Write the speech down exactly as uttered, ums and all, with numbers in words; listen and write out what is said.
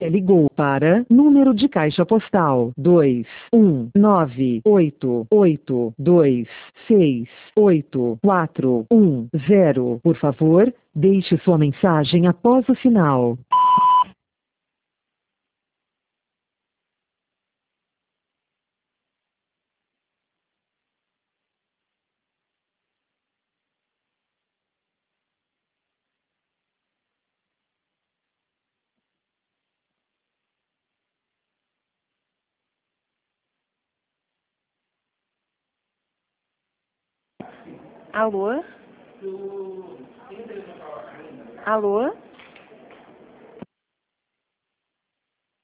Ligou para número de caixa postal dois um nove oito oito dois seis oito quatro um zero. Por favor, deixe sua mensagem após o sinal. Alô? Alô?